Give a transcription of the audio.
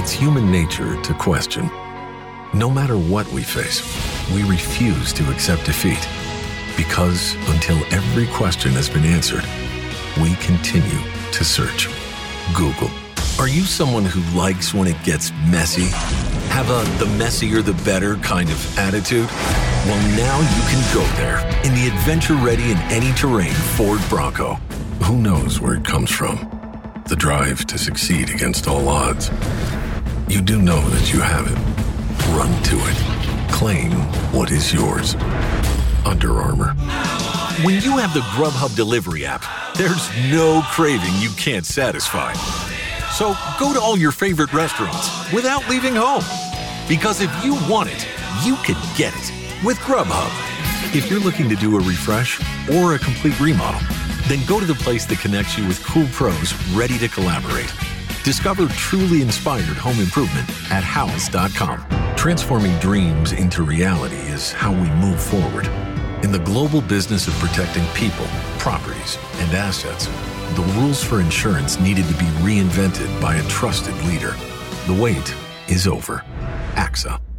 It's human nature to question. No matter what we face, we refuse to accept defeat. Because until every question has been answered, we continue to search. Google. Are you someone who likes when it gets messy? Have the messier the better kind of attitude? Well, now you can go there in the adventure-ready and any-terrain Ford Bronco. Who knows where it comes from? The drive to succeed against all odds. You do know that you have it. Run to it. Claim what is yours. Under Armour. When you have the Grubhub delivery app, there's no craving you can't satisfy. So go to all your favorite restaurants without leaving home. Because if you want it, you can get it with Grubhub. If you're looking to do a refresh or a complete remodel, then go to the place that connects you with cool pros ready to collaborate. Discover truly inspired home improvement at Houzz.com. Transforming dreams into reality is how we move forward. In the global business of protecting people, properties, and assets, the rules for insurance needed to be reinvented by a trusted leader. The wait is over. AXA.